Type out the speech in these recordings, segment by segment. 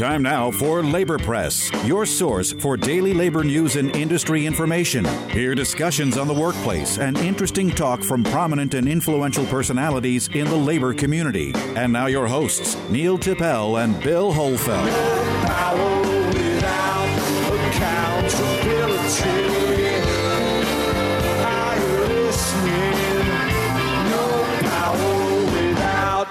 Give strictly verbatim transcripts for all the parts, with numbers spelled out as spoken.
Time now for Labor Press, your source for daily labor news and industry information. Hear discussions on the workplace and interesting talk from prominent and influential personalities in the labor community. And now your hosts, Neil Tippel and Bill Holfeld. No power without accountability. Are you listening? No power without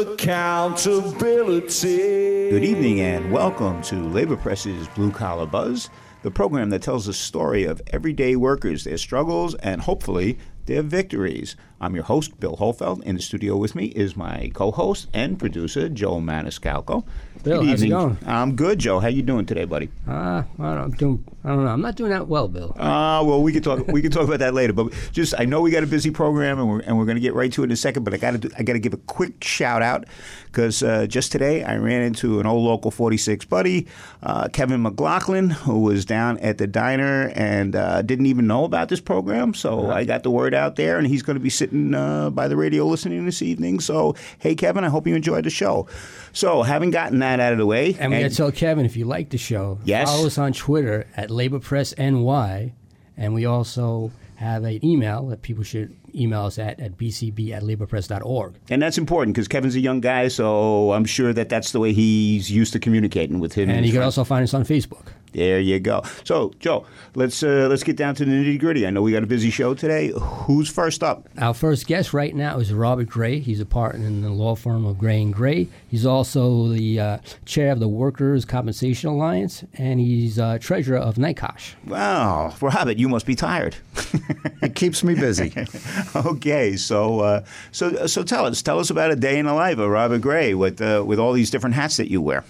accountability. Good evening and welcome to Labor Press's Blue Collar Buzz, the program that tells the story of everyday workers, their struggles, and hopefully their victories. I'm your host, Bill Holfeld. In the studio with me is my co-host and producer, Joe Maniscalco. Bill, good how's it evening. going? I'm good, Joe. How you doing today, buddy? Uh, I don't, do, I don't know. I'm not doing that well, Bill. Uh, well, we can talk. We can talk about that later. But just, I know we got a busy program, and we're and we're going to get right to it in a second. But I got to I got to give a quick shout out because uh, just today I ran into an old local forty-six buddy, uh, Kevin McLaughlin, who was down at the diner and uh, didn't even know about this program. So uh-huh. I got the word out there, and he's going to be sitting uh, by the radio listening this evening. So hey, Kevin, I hope you enjoyed the show. So having gotten that out of the way, and we got to tell Kevin, if you like the show, yes. follow us on Twitter at Labor Press N Y, and we also have an email that people should email us at at b c b at labor press dot org. And that's important because Kevin's a young guy, so I'm sure that that's the way he's used to communicating with him. And, and you can also find us on Facebook. There you go. So, Joe, let's uh, let's get down to the nitty-gritty. I know we got a busy show today. Who's first up? Our first guest right now is Robert Gray. He's a partner in the law firm of Gray and Gray. He's also the uh, chair of the Workers' Compensation Alliance, and he's uh, treasurer of NICOSH. Wow. Robert, you must be tired. It keeps me busy. Okay, so uh, so so tell us tell us about a day in the life of Robert Gray with uh, with all these different hats that you wear.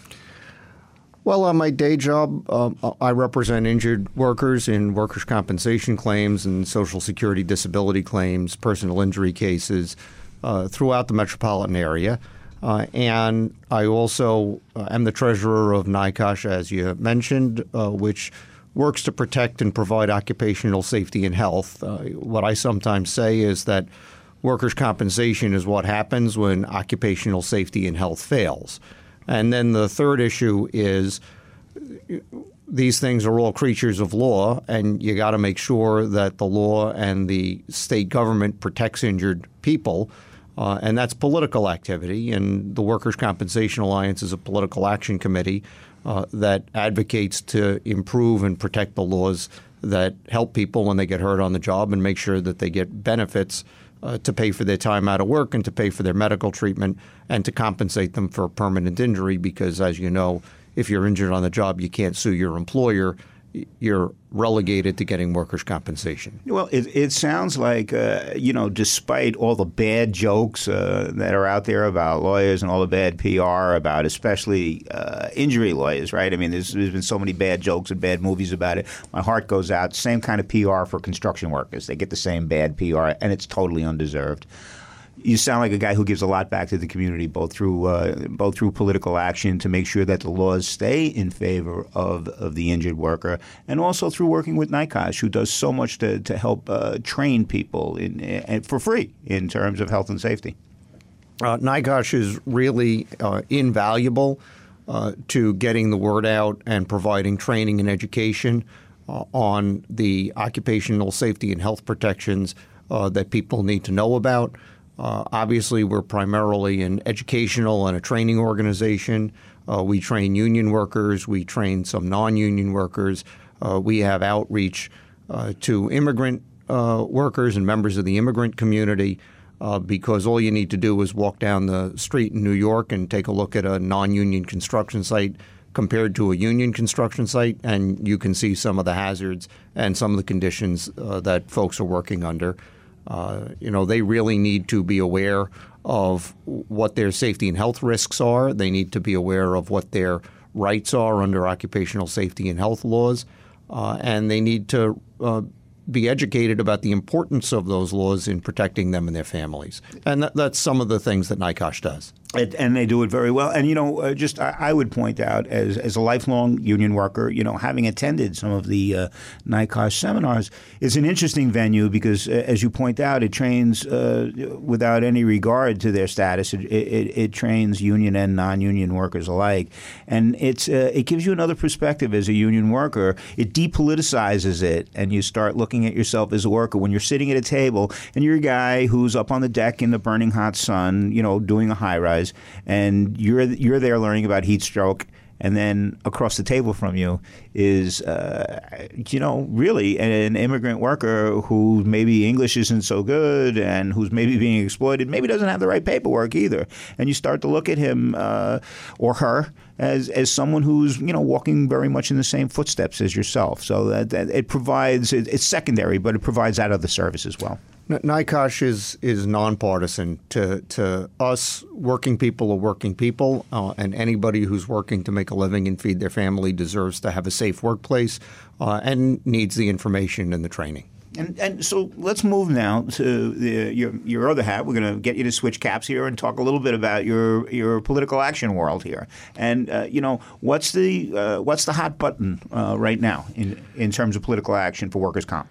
Well, on my day job, um, I represent injured workers in workers' compensation claims and Social Security disability claims, personal injury cases uh, throughout the metropolitan area. Uh, and I also uh, am the treasurer of NICOSH, as you mentioned, uh, which works to protect and provide occupational safety and health. Uh, what I sometimes say is that workers' compensation is what happens when occupational safety and health fails. And then the third issue is these things are all creatures of law, and you got to make sure that the law and the state government protects injured people. Uh, and that's political activity. And the Workers' Compensation Alliance is a political action committee uh, that advocates to improve and protect the laws that help people when they get hurt on the job and make sure that they get benefits Uh, to pay for their time out of work and to pay for their medical treatment and to compensate them for permanent injury because, as you know, if you're injured on the job, you can't sue your employer. You're relegated to getting workers' compensation. Well, it, it sounds like, uh, you know, despite all the bad jokes uh, that are out there about lawyers and all the bad P R about especially uh, injury lawyers, right? I mean, there's, there's been so many bad jokes and bad movies about it. My heart goes out. Same kind of P R for construction workers. They get the same bad P R, and it's totally undeserved. You sound like a guy who gives a lot back to the community, both through uh, both through political action to make sure that the laws stay in favor of, of the injured worker, and also through working with NICOSH, who does so much to, to help uh, train people in, in, for free in terms of health and safety. Uh, NICOSH is really uh, invaluable uh, to getting the word out and providing training and education uh, on the occupational safety and health protections uh, that people need to know about. Uh, obviously, we're primarily an educational and a training organization. Uh, we train union workers. We train some non-union workers. Uh, we have outreach uh, to immigrant uh, workers and members of the immigrant community uh, because all you need to do is walk down the street in New York and take a look at a non-union construction site compared to a union construction site, and you can see some of the hazards and some of the conditions uh, that folks are working under. Uh, you know, they really need to be aware of what their safety and health risks are. They need to be aware of what their rights are under occupational safety and health laws. Uh, and they need to uh, be educated about the importance of those laws in protecting them and their families. And that, that's some of the things that NICOSH does. It, and they do it very well. And, you know, uh, just I, I would point out as as a lifelong union worker, you know, having attended some of the uh, NICOSH seminars, it's an interesting venue because, uh, as you point out, it trains uh, without any regard to their status. It, it, it trains union and non-union workers alike. And it's uh, it gives you another perspective as a union worker. It depoliticizes it, and you start looking at yourself as a worker. When you're sitting at a table and you're a guy who's up on the deck in the burning hot sun, you know, doing a high-rise, and you're you're there learning about heat stroke, and then across the table from you is, uh, you know, really an immigrant worker who maybe English isn't so good and who's maybe being exploited, maybe doesn't have the right paperwork either. And you start to look at him uh, or her as as someone who's, you know, walking very much in the same footsteps as yourself. So that, that it provides, it, it's secondary, but it provides that other service as well. NICOSH is is nonpartisan. To to us, working people are working people, uh, and anybody who's working to make a living and feed their family deserves to have a safe workplace uh, and needs the information and the training. And and so let's move now to the, your your other hat. We're going to get you to switch caps here and talk a little bit about your your political action world here. And uh, you know, what's the uh, what's the hot button uh, right now in in terms of political action for workers' comp?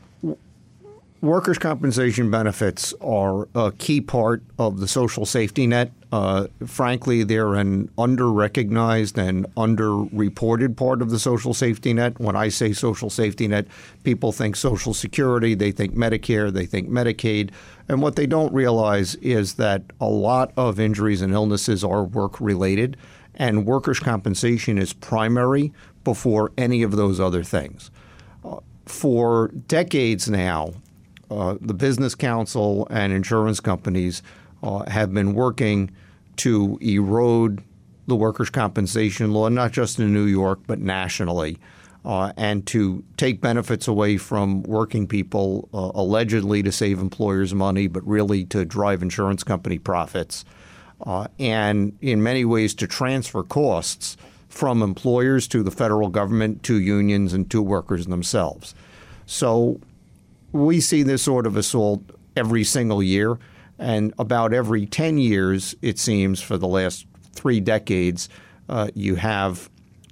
Workers' compensation benefits are a key part of the social safety net. Uh, frankly, they're an under-recognized and under-reported part of the social safety net. When I say social safety net, people think Social Security, they think Medicare, they think Medicaid. And what they don't realize is that a lot of injuries and illnesses are work-related, and workers' compensation is primary before any of those other things. Uh, for decades now, Uh, the Business Council and insurance companies uh, have been working to erode the workers' compensation law, not just in New York, but nationally, uh, and to take benefits away from working people, uh, allegedly to save employers money, but really to drive insurance company profits, uh, and in many ways to transfer costs from employers to the federal government, to unions, and to workers themselves. So we see this sort of assault every single year, and about every ten years, it seems, for the last three decades, uh, you have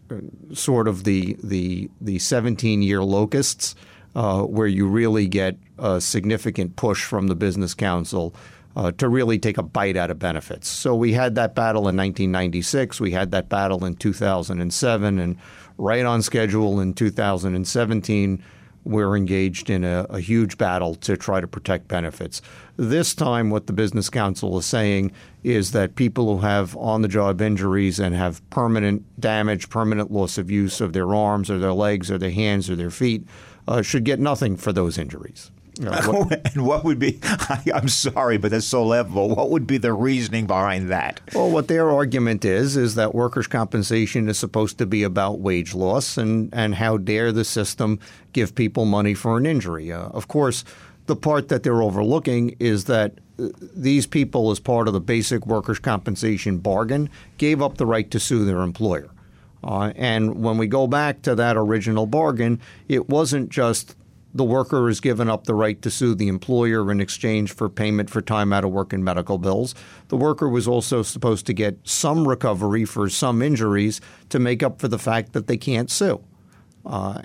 sort of the the the seventeen-year locusts, uh, where you really get a significant push from the Business Council uh, to really take a bite out of benefits. So we had that battle in nineteen ninety-six. We had that battle in two thousand seven, and right on schedule in two thousand seventeen, we're engaged in a, a huge battle to try to protect benefits. This time, what the Business Council is saying is that people who have on-the-job injuries and have permanent damage, permanent loss of use of their arms or their legs or their hands or their feet uh, should get nothing for those injuries. You know, what, and what would be – I'm sorry, but that's so laughable. What would be the reasoning behind that? Well, what their argument is is that workers' compensation is supposed to be about wage loss, and, and how dare the system give people money for an injury. Uh, of course, the part that they're overlooking is that these people, as part of the basic workers' compensation bargain, gave up the right to sue their employer. Uh, and when we go back to that original bargain, it wasn't just – the worker is given up the right to sue the employer in exchange for payment for time out of work and medical bills. The worker was also supposed to get some recovery for some injuries to make up for the fact that they can't sue. Uh,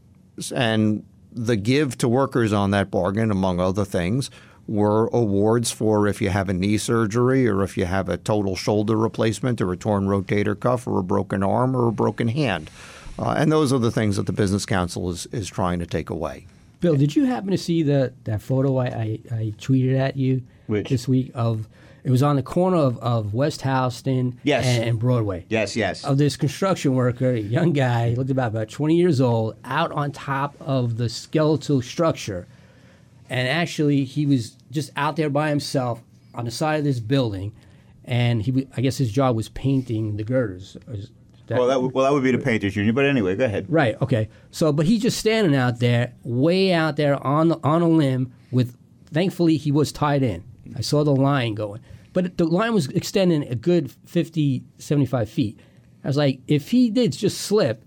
and the give to workers on that bargain, among other things, were awards for if you have a knee surgery or if you have a total shoulder replacement or a torn rotator cuff or a broken arm or a broken hand. Uh, and those are the things that the Business Council is, is trying to take away. Bill, did you happen to see the, that photo I, I, I tweeted at you Which? this week of it was on the corner of, of West Houston yes. and, and Broadway. Yes, yes. Of this construction worker, a young guy, looked about about twenty years old, out on top of the skeletal structure. And actually, he was just out there by himself on the side of this building, and he I guess his job was painting the girders. That, well, that w- well, that would be the painters union. But anyway, go ahead. Right. Okay. So, but he's just standing out there, way out there on the, on a limb. With, thankfully, he was tied in. I saw the line going, but the line was extending a good fifty, seventy-five feet. I was like, if he did just slip,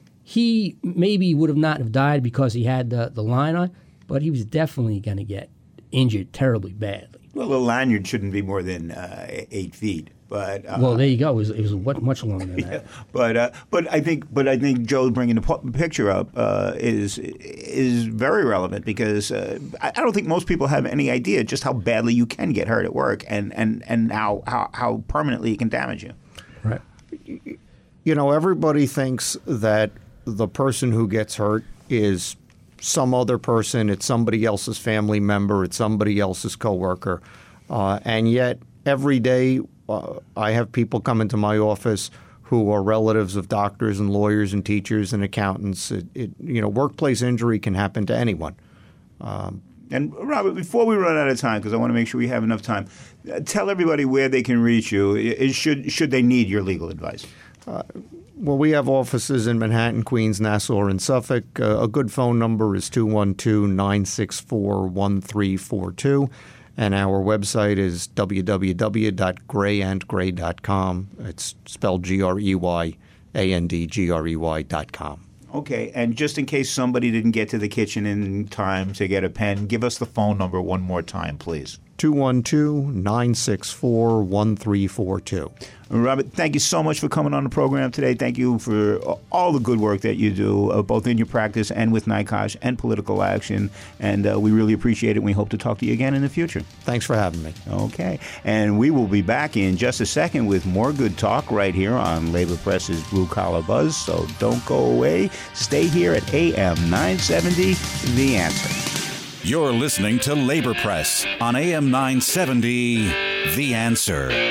he maybe would have not have died because he had the, the line on, but he was definitely going to get injured terribly badly. Well, the lanyard shouldn't be more than uh, eight feet. But uh, Well, there you go. It was, it was what- much longer than that. But uh, but I think but I think Joe bringing the pu- picture up uh, is is very relevant because uh, I I don't think most people have any idea just how badly you can get hurt at work and and, and how, how how permanently it can damage you. Right. You know, everybody thinks that the person who gets hurt is some other person, it's somebody else's family member, it's somebody else's coworker, uh, and yet every day uh, I have people come into my office who are relatives of doctors and lawyers and teachers and accountants. It, it, you know, workplace injury can happen to anyone. Um, And Robert, before we run out of time, because I want to make sure we have enough time, uh, tell everybody where they can reach you. It, should should they need your legal advice? Uh, well, we have offices in Manhattan, Queens, Nassau, and Suffolk. Uh, a good phone number is two one two, nine six four, one three four two. And our website is w w w dot gray and gray dot com. It's spelled G R E Y A N D G R E Y dot com. Okay, and just in case somebody didn't get to the kitchen in time to get a pen, give us the phone number one more time, please. two one two, nine six four, one three four two. Robert, thank you so much for coming on the program today. Thank you for all the good work that you do, uh, both in your practice and with NICOSH and Political Action. And uh, we really appreciate it, and we hope to talk to you again in the future. Thanks for having me. Okay. And we will be back in just a second with more good talk right here on Labor Press's Blue Collar Buzz. So don't go away. Stay here at A M nine seventy, The Answer. You're listening to Labor Press on A M nine seventy, The Answer.